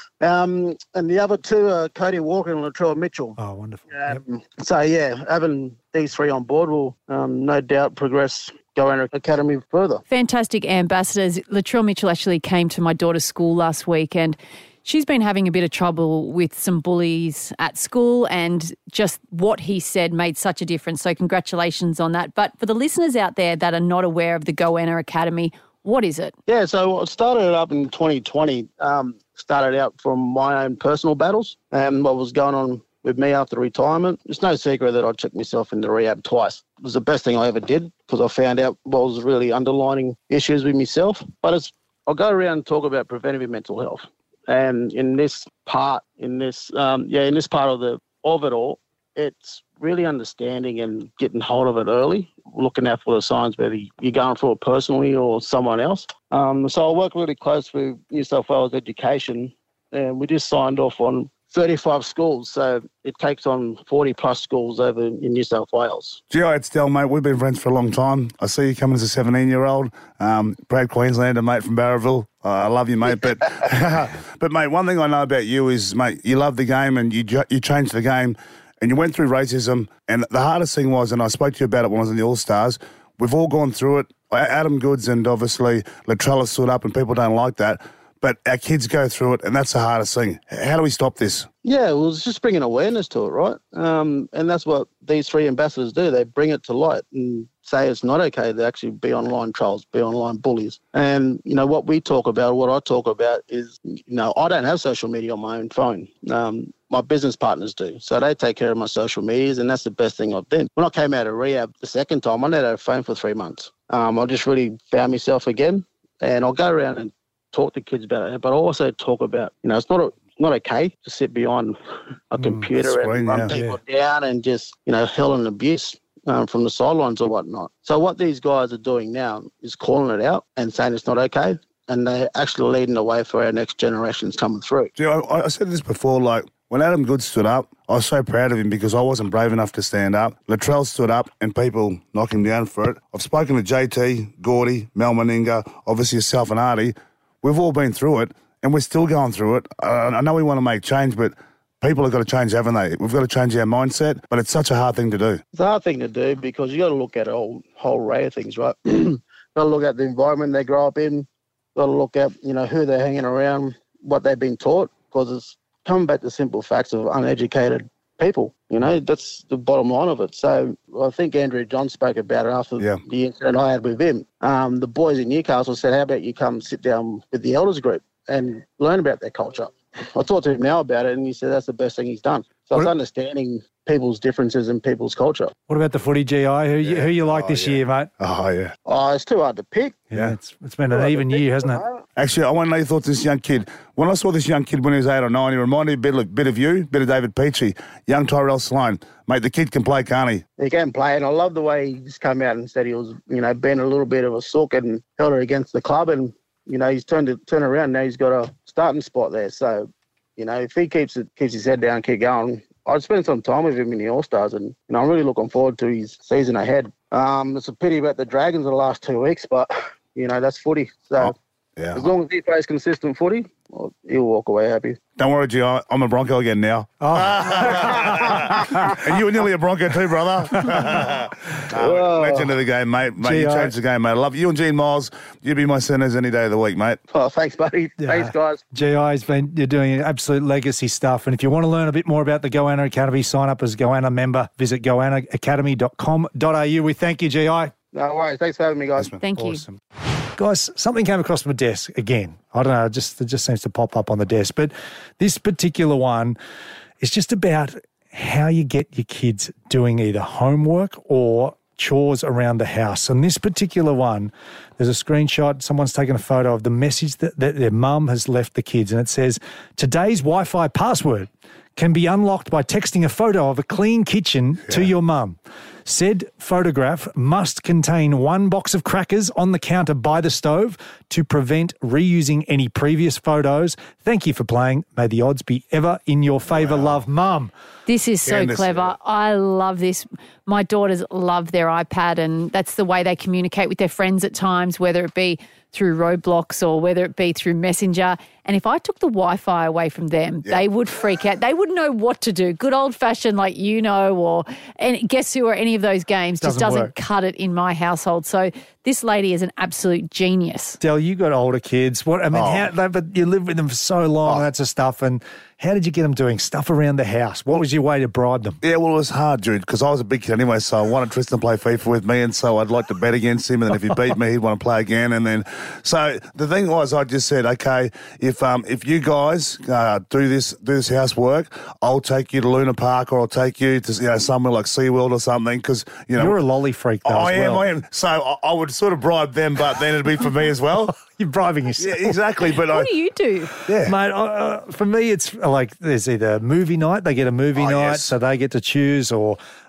[SPEAKER 11] Um, and the other two are Cody Walker and Latrell Mitchell.
[SPEAKER 2] Oh, wonderful.
[SPEAKER 11] Um, so, yeah, having these three on board will um, no doubt progress Goanna Academy further.
[SPEAKER 4] Fantastic ambassadors. Latrell Mitchell actually came to my daughter's school last week, and she's been having a bit of trouble with some bullies at school, and just what he said made such a difference. So congratulations on that. But for the listeners out there that are not aware of the Goanna Academy, what is it?
[SPEAKER 11] Yeah, so I started it up in twenty twenty. Um, started out from my own personal battles and what was going on with me after retirement. It's no secret that I checked myself into rehab twice. It was the best thing I ever did because I found out what was really underlining issues with myself. But it's I'll go around and talk about preventive mental health. And in this part, in this, um, yeah, in this part of the of it all, it's really understanding and getting hold of it early, looking out for the signs whether you're going through it personally or someone else. Um, so I work really close with New South Wales Education, and we just signed off on thirty-five schools, so it takes on forty plus schools over in New South Wales.
[SPEAKER 3] G I, it's Del, mate. We've been friends for a long time. I see you coming as a seventeen-year-old. Um, Brad Queenslander, mate, from Barraville. Uh, I love you, mate. But, but mate, one thing I know about you is, mate, you love the game and you you changed the game and you went through racism. And the hardest thing was, and I spoke to you about it when I was in the All-Stars, we've all gone through it. Adam Goods and obviously Latrella stood up and people don't like that. But our kids go through it, and that's the hardest thing. How do we stop this?
[SPEAKER 11] Yeah, well, it's just bringing awareness to it, right? Um, and that's what these three ambassadors do. They bring it to light and say it's not okay to actually be online trolls, be online bullies. And, you know, what we talk about, what I talk about is, you know, I don't have social media on my own phone. Um, my business partners do. So they take care of my social medias, and that's the best thing I've done. When I came out of rehab the second time, I never had a phone for three months. Um, I just really found myself again, and I'll go around and talk to kids about it, but I also talk about, you know, it's not a, not okay to sit behind a mm, computer screen, and run yeah. people yeah. down and just, you know, hell and abuse um, from the sidelines or whatnot. So what these guys are doing now is calling it out and saying it's not okay, and they're actually leading the way for our next generations coming through.
[SPEAKER 3] Gee, I, I said this before, like, when Adam Goods stood up, I was so proud of him because I wasn't brave enough to stand up. Latrell stood up and people knocked him down for it. I've spoken to J T, Gordy, Mel Meninga, obviously yourself and Artie. We've all been through it, and we're still going through it. Uh, I know we want to make change, but people have got to change, haven't they? We've got to change our mindset, but it's such a hard thing to do.
[SPEAKER 11] It's a hard thing to do because you got to look at a whole, whole array of things, right? Got to look at the environment they grow up in. Got to look at, you know, who they're hanging around, what they've been taught, because it's coming back to simple facts of uneducated people. You know, that's the bottom line of it. So I think Andrew John spoke about it after yeah. the incident I had with him. Um, the boys in Newcastle said, how about you come sit down with the elders group and learn about their culture? I talked to him now about it, and he said that's the best thing he's done. So what it's understanding people's differences and people's culture.
[SPEAKER 2] What about the footy, G I? Who,
[SPEAKER 3] yeah.
[SPEAKER 2] you, who you like oh, this
[SPEAKER 3] yeah.
[SPEAKER 2] year, mate?
[SPEAKER 3] Oh, yeah.
[SPEAKER 11] Oh, it's too hard to pick.
[SPEAKER 2] Yeah, yeah. It's, it's been an even year, hasn't it?
[SPEAKER 3] Actually, I want to know your thoughts on this young kid. When I saw this young kid when he was eight or nine, he reminded me a bit of, bit of you, a bit of David Peachy, young Tyrell Sloan. Mate, the kid can play, can't he?
[SPEAKER 11] He can play, and I love the way he just came out and said he was, you know, being a little bit of a sook and held it against the club, and, you know, he's turned it turn around. Now he's got a starting spot there. So, you know, if he keeps it, keeps his head down, keep going, I'd spend some time with him in the All-Stars, and, you know, I'm really looking forward to his season ahead. Um, it's a pity about the Dragons in the last two weeks, but, you know, that's footy. So
[SPEAKER 3] oh, yeah.
[SPEAKER 11] as long as he plays consistent footy, well, he'll walk away happy.
[SPEAKER 3] Don't worry, G I. I'm a Bronco again now. Oh. And you were nearly a Bronco too, brother. no, legend of the game, mate. mate you changed the game, mate. I love you. You and Gene Miles, you'd be my centres any day of the week, mate.
[SPEAKER 11] Oh, thanks, buddy. Yeah. Thanks, guys.
[SPEAKER 2] G I's been, you're doing absolute legacy stuff. And if you want to learn a bit more about the Goanna Academy, sign up as a Goanna member. Visit goanna academy dot com dot a u. We thank you, G I.
[SPEAKER 11] No worries. Thanks for having me, guys.
[SPEAKER 4] Thank
[SPEAKER 2] awesome. you. Guys, something came across my desk again. I don't know, it just, it just seems to pop up on the desk. But this particular one is just about how you get your kids doing either homework or chores around the house. And this particular one, there's a screenshot, someone's taken a photo of the message that, that their mum has left the kids, and it says, today's Wi-Fi password can be unlocked by texting a photo of a clean kitchen yeah. to your mum. Said photograph must contain one box of crackers on the counter by the stove to prevent reusing any previous photos. Thank you for playing. May the odds be ever in your favour, wow. love, Mum.
[SPEAKER 4] This is so yeah, clever. I love this. My daughters love their iPad, and that's the way they communicate with their friends at times, whether it be through Roblox or whether it be through Messenger. And if I took the Wi-Fi away from them, yeah. they would freak out. They wouldn't know what to do. Good old-fashioned, like you know, or and Guess Who or any of those games doesn't just doesn't work. Cut it in my household. So this lady is an absolute genius.
[SPEAKER 2] Del, you got older kids. What I mean,
[SPEAKER 3] Oh.
[SPEAKER 2] how, but you lived with them for so long,
[SPEAKER 3] Oh.
[SPEAKER 2] that sort of stuff. And how did you get them doing stuff around the house? What was your way to bribe them?
[SPEAKER 3] Yeah, well, it was hard, Jude, because I was a big kid anyway, so I wanted Tristan to play FIFA with me, and so I'd like to bet against him, and then if he beat me, he'd want to play again. And then, so the thing was, I just said, okay, if um if you guys uh, do this do this housework, I'll take you to Luna Park, or I'll take you to you know somewhere like SeaWorld or something, because you know
[SPEAKER 2] you're a lolly freak, though.
[SPEAKER 3] I
[SPEAKER 2] as
[SPEAKER 3] am,
[SPEAKER 2] well.
[SPEAKER 3] I am. So I, I would sort of bribe them, but then it'd be for me as well.
[SPEAKER 2] You're bribing yourself.
[SPEAKER 3] Yeah, exactly. But
[SPEAKER 4] what
[SPEAKER 3] I,
[SPEAKER 4] do you do?
[SPEAKER 3] Yeah,
[SPEAKER 2] mate. Uh, for me, it's like there's either movie night. They get a movie
[SPEAKER 3] Oh,
[SPEAKER 2] night,
[SPEAKER 3] yes.
[SPEAKER 2] so they get to choose, or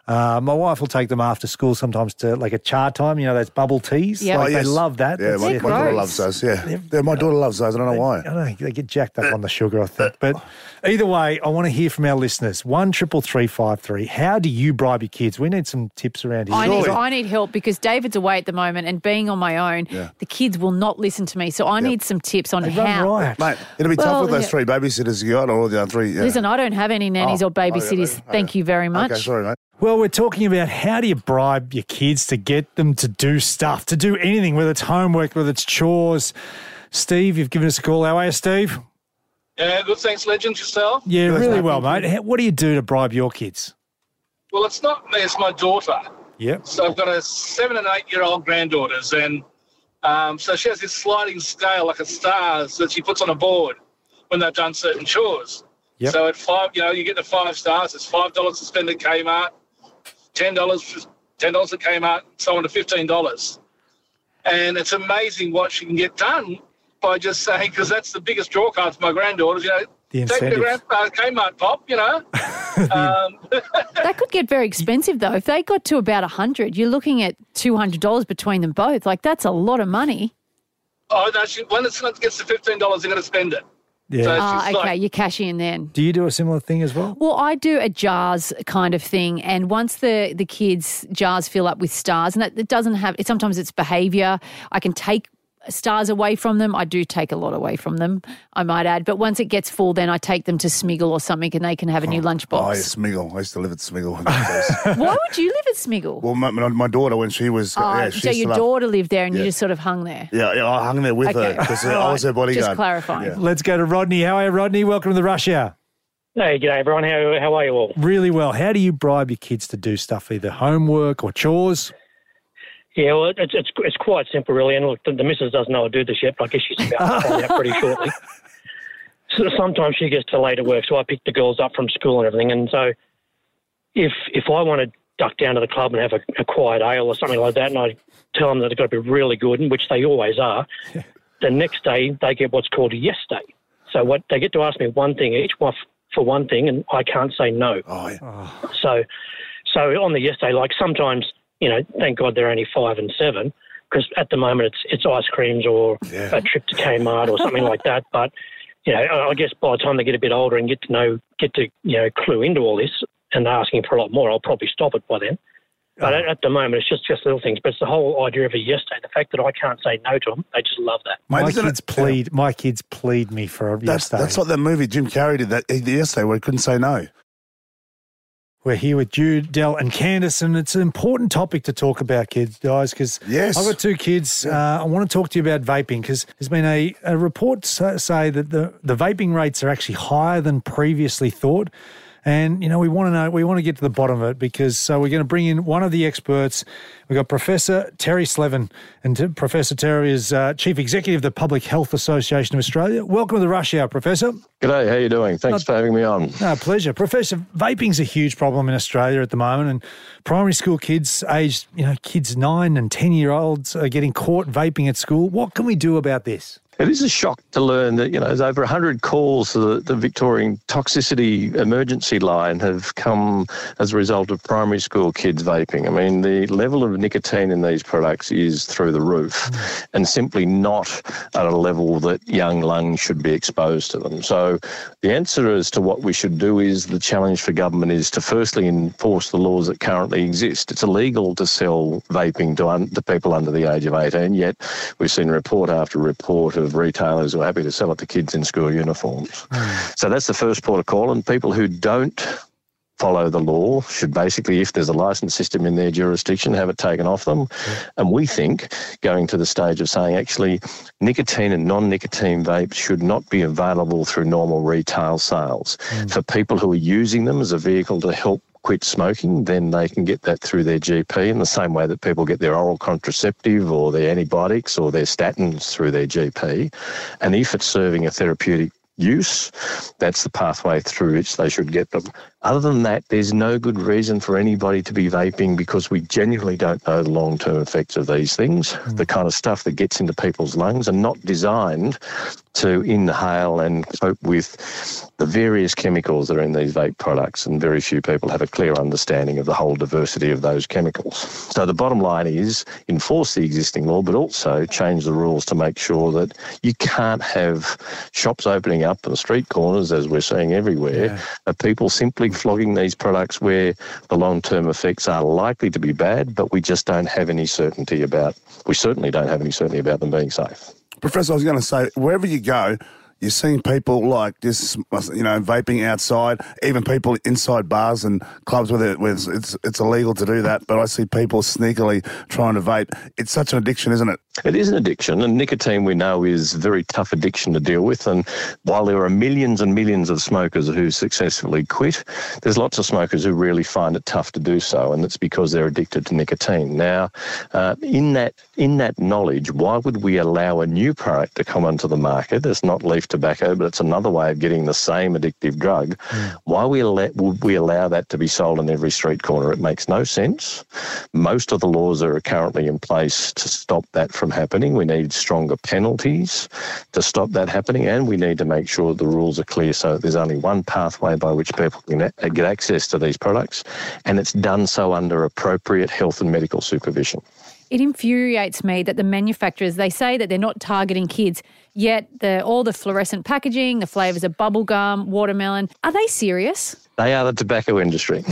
[SPEAKER 2] Uh, my wife will take them after school sometimes to like a char time, you know, those bubble teas.
[SPEAKER 4] Yep.
[SPEAKER 2] Like,
[SPEAKER 3] Oh, yes.
[SPEAKER 2] They love that.
[SPEAKER 3] Yeah, my,
[SPEAKER 2] That's-
[SPEAKER 3] my daughter
[SPEAKER 4] gross.
[SPEAKER 3] loves those. Yeah. yeah, my daughter loves those. I don't know why.
[SPEAKER 2] I don't know, they get jacked up on the sugar, I think. But either way, I want to hear from our listeners. One triple three five three. How do you bribe your kids? We need some tips around here.
[SPEAKER 4] I need,
[SPEAKER 3] Surely.
[SPEAKER 4] I need help because David's away at the moment and being on my own,
[SPEAKER 3] Yeah.
[SPEAKER 4] the kids will not listen to me. So I need some tips on
[SPEAKER 2] They
[SPEAKER 4] how.
[SPEAKER 2] run riot.
[SPEAKER 3] Mate, it'll be
[SPEAKER 4] Well,
[SPEAKER 3] tough with those
[SPEAKER 4] yeah.
[SPEAKER 3] three babysitters you got, or the other three. Yeah.
[SPEAKER 4] Listen, I don't have any nannies
[SPEAKER 3] Oh,
[SPEAKER 4] or babysitters.
[SPEAKER 3] oh, yeah,
[SPEAKER 4] Thank
[SPEAKER 3] okay.
[SPEAKER 4] you very much.
[SPEAKER 3] Okay, sorry, mate.
[SPEAKER 2] Well, we're talking about how do you bribe your kids to get them to do stuff, to do anything, whether it's homework, whether it's chores. Steve, you've given us a call. How are you, Steve?
[SPEAKER 12] Yeah, good. Thanks, Legend. Yourself?
[SPEAKER 2] Yeah,
[SPEAKER 3] Good,
[SPEAKER 2] really
[SPEAKER 3] mate.
[SPEAKER 2] well, mate. How, what do you do to bribe your kids?
[SPEAKER 12] Well, it's not me. It's my daughter.
[SPEAKER 2] Yep.
[SPEAKER 12] So I've got a seven and eight year old granddaughters, and um, so she has this sliding scale like a stars that she puts on a board when they've done certain chores.
[SPEAKER 2] Yep.
[SPEAKER 12] So at five, you know, you get the five stars. It's five dollars to spend at Kmart, ten dollars, ten dollars at Kmart, so on to fifteen dollars. And it's amazing what she can get done by just saying, because that's the biggest draw card for my granddaughters. You know,
[SPEAKER 2] The
[SPEAKER 12] take me to
[SPEAKER 2] incentive.
[SPEAKER 12] grand, uh, Kmart, Pop. You know. um,
[SPEAKER 4] That could get very expensive, though. If they got to about one hundred, you're looking at two hundred dollars between them both. Like, that's a lot of money.
[SPEAKER 12] Oh, no, she, when it gets to fifteen dollars, they're going to spend it.
[SPEAKER 2] Yeah.
[SPEAKER 12] So
[SPEAKER 4] Ah,
[SPEAKER 12] she's
[SPEAKER 4] okay,
[SPEAKER 12] like,
[SPEAKER 4] you cash in then.
[SPEAKER 2] Do you do a similar thing as well?
[SPEAKER 4] Well, I do a jars kind of thing, and once the the kids' jars fill up with stars, and that it doesn't have. It, sometimes it's behaviour. I can take stars away from them. I do take a lot away from them, I might add. But once it gets full, then I take them to Smiggle or something, and they can have a new
[SPEAKER 3] Oh, yeah,
[SPEAKER 4] lunchbox.
[SPEAKER 3] Smiggle. I used to live at Smiggle.
[SPEAKER 4] Why would you live at Smiggle?
[SPEAKER 3] well, my, my daughter, when she was...
[SPEAKER 4] Oh,
[SPEAKER 3] yeah, she
[SPEAKER 4] so
[SPEAKER 3] used to
[SPEAKER 4] your
[SPEAKER 3] love-
[SPEAKER 4] daughter lived there, and you
[SPEAKER 3] Yeah.
[SPEAKER 4] just sort of hung there.
[SPEAKER 3] Yeah, yeah, I hung there with
[SPEAKER 4] Okay.
[SPEAKER 3] her because
[SPEAKER 4] All
[SPEAKER 3] I was
[SPEAKER 4] right.
[SPEAKER 3] her bodyguard.
[SPEAKER 4] Just clarifying.
[SPEAKER 3] Yeah.
[SPEAKER 2] Let's go to Rodney. How are you, Rodney? Welcome to the Rush Hour.
[SPEAKER 13] Hey, g'day everyone. How how are you all?
[SPEAKER 2] Really well. How do you bribe your kids to do stuff, either homework or chores?
[SPEAKER 13] Yeah, well, it's it's it's quite simple, really. And look, the, the missus doesn't know I do this yet, but I guess she's about to find out pretty shortly. So sometimes she gets delayed at work, so I pick the girls up from school and everything. And so if if I want to duck down to the club and have a, a quiet ale or something like that, and I tell them that they've got to be really good, and which they always are, the next day they get what's called a yes day. So what they get to ask me one thing each, one f- for one thing, and I can't say no.
[SPEAKER 3] Oh, yeah.
[SPEAKER 13] So, so on the yes day, like sometimes, you know, thank God they're only five and seven, because at the moment it's it's ice creams or
[SPEAKER 3] Yeah.
[SPEAKER 13] a trip to Kmart or something like that. But you know, I I guess by the time they get a bit older and get to know, get to you know, clue into all this and asking for a lot more, I'll probably stop it by then. But at, at the moment, it's just just little things. But it's the whole idea of a yes day. The fact that I can't say no to them, they just love that.
[SPEAKER 3] Mate,
[SPEAKER 2] My
[SPEAKER 3] isn't
[SPEAKER 2] kids
[SPEAKER 3] it-
[SPEAKER 2] plead. My kids plead me for a
[SPEAKER 3] That's,
[SPEAKER 2] yes day.
[SPEAKER 3] that's what that movie Jim Carrey did that he did yesterday where he couldn't say no.
[SPEAKER 2] We're here with Jude, Del, and Candice, and it's an important topic to talk about, kids, guys, because
[SPEAKER 3] Yes.
[SPEAKER 2] I've got two kids. Uh, I want to talk to you about vaping because there's been a, a report sa- say that the, the vaping rates are actually higher than previously thought. And, you know, we want to know, we want to get to the bottom of it because so we're going to bring in one of the experts. We've got Professor Terry Slevin, and t- Professor Terry is uh, Chief Executive of the Public Health Association of Australia. Welcome to the Rush Hour, Professor.
[SPEAKER 14] G'day, how you doing? Thanks
[SPEAKER 2] Not-
[SPEAKER 14] for having me on.
[SPEAKER 2] No, pleasure. Professor, vaping's a huge problem in Australia at the moment, and primary school kids aged, you know, kids nine and ten-year-olds are getting caught vaping at school. What can we do about this?
[SPEAKER 14] It is a shock to learn that, you know, there's over one hundred calls to the, the Victorian toxicity emergency line have come as a result of primary school kids vaping. I mean, the level of nicotine in these products is through the roof mm. and simply not at a level that young lungs should be exposed to them. So the answer as to what we should do is the challenge for government is to firstly enforce the laws that currently exist. It's illegal to sell vaping to, un- to people under the age of eighteen, yet we've seen report after report of retailers who are happy to sell it to kids in school uniforms. Mm. So that's the first port of call, and people who don't follow the law should basically, if there's a licence system in their jurisdiction, have it taken off them. Mm. And we think going to the stage of saying actually nicotine and non-nicotine vapes should not be available through normal retail sales. Mm. For people who are using them as a vehicle to help quit smoking, then they can get that through their G P in the same way that people get their oral contraceptive or their antibiotics or their statins through their G P. And if it's serving a therapeutic use, that's the pathway through which they should get them. Other than that, there's no good reason for anybody to be vaping because we genuinely don't know the long-term effects of these things. Mm. The kind of stuff that gets into people's lungs are not designed to inhale and cope with the various chemicals that are in these vape products, and very few people have a clear understanding of the whole diversity of those chemicals. So the bottom line is enforce the existing law, but also change the rules to make sure that you can't have shops opening up on street corners, as we're seeing everywhere, yeah. of people simply flogging these products where the long-term effects are likely to be bad, but we just don't have any certainty about, we certainly don't have any certainty about them being safe.
[SPEAKER 3] Professor, I was going to say, wherever you go, you're seeing people like this, you know, vaping outside, even people inside bars and clubs where, where it's, it's it's illegal to do that, but I see people sneakily trying to vape. It's such an addiction, isn't it?
[SPEAKER 14] It is an addiction, and nicotine, we know, is a very tough addiction to deal with. And while there are millions and millions of smokers who successfully quit, there's lots of smokers who really find it tough to do so, and it's because they're addicted to nicotine. Now, uh, in that in that knowledge, why would we allow a new product to come onto the market? It's not leaf tobacco, but it's another way of getting the same addictive drug. Mm. Why we allow, would we allow that to be sold on every street corner? It makes no sense. Most of the laws are currently in place to stop that from happening. We need stronger penalties to stop that happening, and we need to make sure the rules are clear so that there's only one pathway by which people can a- get access to these products, and it's done so under appropriate health and medical supervision.
[SPEAKER 4] It infuriates me that the manufacturers, they say that they're not targeting kids, yet the all the fluorescent packaging, the flavours of bubblegum, watermelon, are they serious?
[SPEAKER 14] They are the tobacco industry.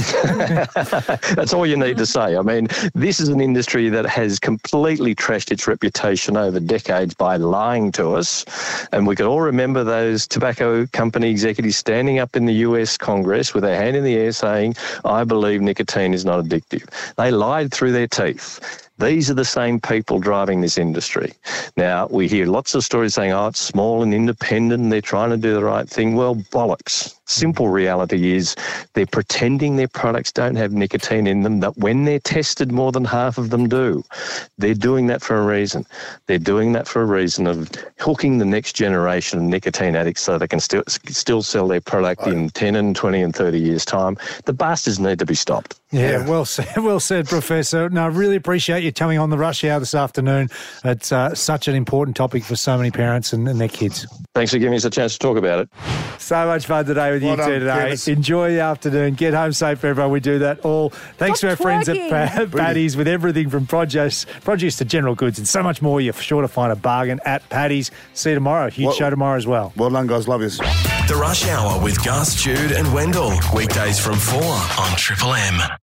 [SPEAKER 14] That's all you need to say. I mean, this is an industry that has completely trashed its reputation over decades by lying to us. And we can all remember those tobacco company executives standing up in the U S Congress with their hand in the air saying, I believe nicotine is not addictive. They lied through their teeth. These are the same people driving this industry. Now, we hear lots of stories saying, oh, it's small and independent and they're trying to do the right thing. Well, bollocks. Simple reality is they're pretending their products don't have nicotine in them, that when they're tested, more than half of them do. They're doing that for a reason. They're doing that for a reason of hooking the next generation of nicotine addicts so they can still still sell their product right. in ten and twenty and thirty years' time. The bastards need to be stopped.
[SPEAKER 2] Yeah, yeah. well said, well said, Professor. No, I really appreciate you coming on the Rush Hour this afternoon. It's uh, such an important topic for so many parents and, and their kids.
[SPEAKER 14] Thanks for giving us a chance to talk about it.
[SPEAKER 2] So much fun today with well you done, two today. Dennis. Enjoy the afternoon. Get home safe, everyone. We do that all. Thanks
[SPEAKER 4] Stop
[SPEAKER 2] to our
[SPEAKER 4] twerking.
[SPEAKER 2] friends at Paddy's with everything from produce, produce to general goods and so much more. You're sure to find a bargain at Paddy's. See you tomorrow. Huge well, show tomorrow as well.
[SPEAKER 3] Well done, guys. Love you.
[SPEAKER 1] The Rush Hour with Gus, Jude and Wendell. Weekdays from four on Triple M.